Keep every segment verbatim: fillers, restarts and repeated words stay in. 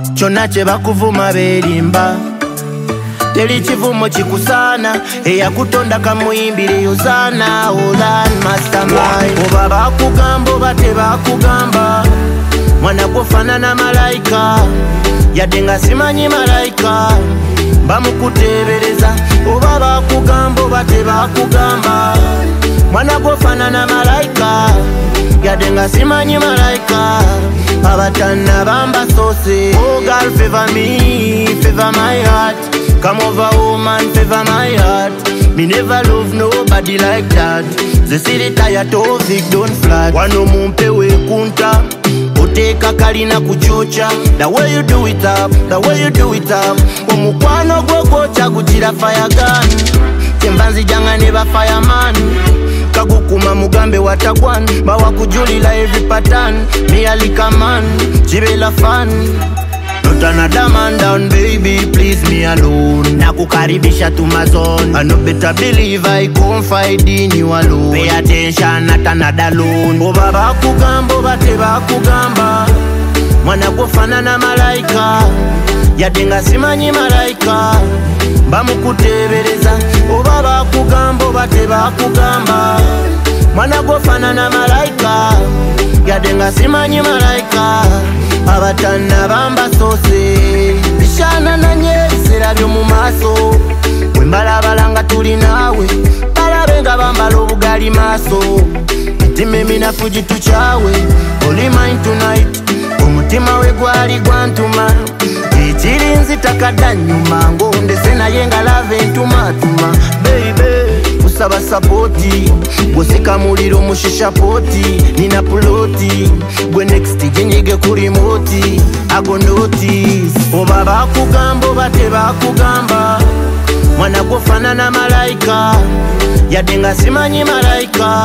kyonna kye bakuvuma berimba teri kivumo kikusana eyakutonda kamuyimbire yozana olan mastermind oba bakugamba oba tebakugamba mwana gwofaanana malayika yadde nga simanyi malayika bamukuteebereza oba bakugamba oba tebakugamba mwana gwofaanana malayika yadde nga simanyi malayika abatanna bambasose. Oh girl, favor me, favor my heart. Come over woman, favor my heart. Me never love nobody like that. The city tired of it, don't flat. Wano mumpe we kunta oteka kalina kuchocha. The way you do it up, the way you do it up. Omukwano gwo gwocha gutira fire gun. Tembanzi janga never fireman. Kagukuma mugambe watagwan bawa kujulila every pattern. Me alika man, chibela fan. Not another man down, baby, please me alone. Nakukaribisha to my zone. I no better believe I confide in you alone. Pay attention, not another loan. Oba bakugamba, oba tebakugamba mwana gwofaanana malayika yadde nga simanyi malayika bamukuteebereza oba bakugamba oba tebakugamba mwana gwofaanana malayika yadde nga simanyi malayika abatanna bambasose. Bishana nanye ebiseera by'omu maaso bwe mbalabala nga tuli naawe balabe nga bambala obugali maaso mitima eminafu gitukyawe oli mine tonight omutima we gwali gwantuma ekirinzi takadda nnyuma ng'ondese naye nga lava entumatuma baby usaba sapoti gwosika muliro mushisha poti nina puloti gwe next genyige ku remote ago notice. Oba bakugamba oba tebakugamba mwana gwofaanana malayika yadde nga simanyi malayika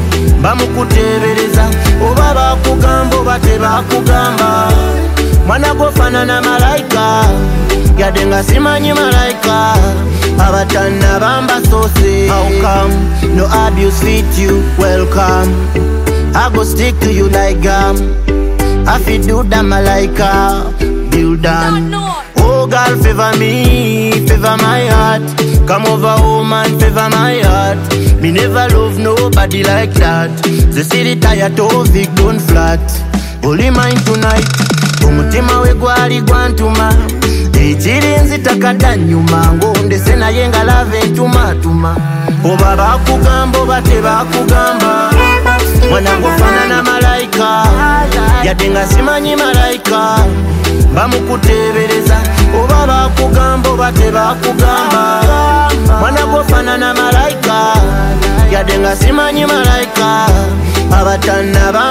bamukuteebereza oba bakugamba oba tebakugamba mwana gwofaanana malayika yadde nga simanyi malayika abatanna bambasose. How come no abuse fit you? Welcome, I go stick to you like gum. I fi do that malayika build on. Oh girl, favor me, favor my heart. Come over woman, favor my heart. Me never love nobody like that. The city tired of it, don't flat. Only mine tonight. Omutima we gwali gwantuma ekirinzi takadda nnyuma ng'ondese naye nga lava entumatuma. Oba bakugamba oba tebakugamba mwana gwofaanana malayika yadde nga simanyi malayika bamukuteebereza oba bakugamba oba tebakugamba mwana gwofaanana malayika yadde nga simanyi malayika abatanna